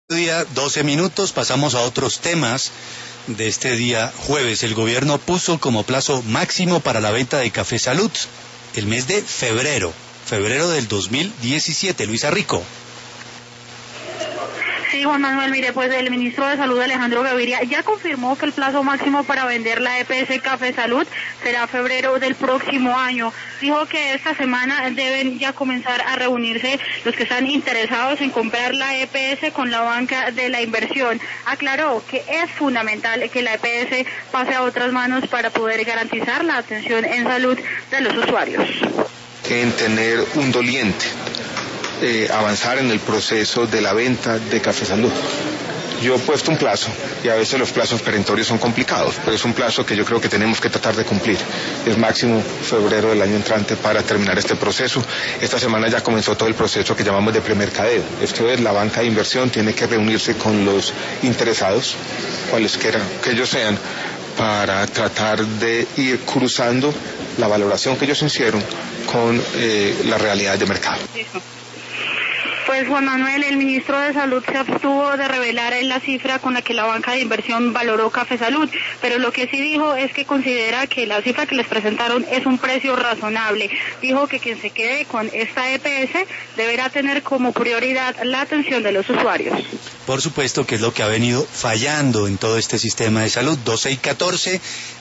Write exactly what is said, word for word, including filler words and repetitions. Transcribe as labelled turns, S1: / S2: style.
S1: Día doce minutos, pasamos a otros temas de este día jueves. El gobierno puso como plazo máximo para la venta de Café Salud el mes de febrero, febrero del dos mil diecisiete. Luisa Rico.
S2: Sí, Juan Manuel, mire, pues el ministro de Salud, Alejandro Gaviria, ya confirmó que el plazo máximo para vender la E P S Café Salud será febrero del próximo año. Dijo que esta semana deben ya comenzar a reunirse los que están interesados en comprar la E P S con la banca de la inversión. Aclaró que es fundamental que la E P S pase a otras manos para poder garantizar la atención en salud de los usuarios.
S3: En tener un doliente. Eh, avanzar en el proceso de la venta de Café Salud. Yo he puesto un plazo, y a veces los plazos perentorios son complicados, pero es un plazo que yo creo que tenemos que tratar de cumplir. Es máximo febrero del año entrante para terminar este proceso. Esta semana ya comenzó todo el proceso que llamamos de premercadeo. Esto es, la banca de inversión tiene que reunirse con los interesados, cualesquiera que ellos sean, para tratar de ir cruzando la valoración que ellos hicieron con eh, la realidad de mercado.
S2: Pues Juan Manuel, el ministro de Salud se abstuvo de revelar la cifra con la que la banca de inversión valoró Café Salud, pero lo que sí dijo es que considera que la cifra que les presentaron es un precio razonable. Dijo que quien se quede con esta E P S deberá tener como prioridad la atención de los usuarios.
S1: Por supuesto que es lo que ha venido fallando en todo este sistema de salud. doce y catorce.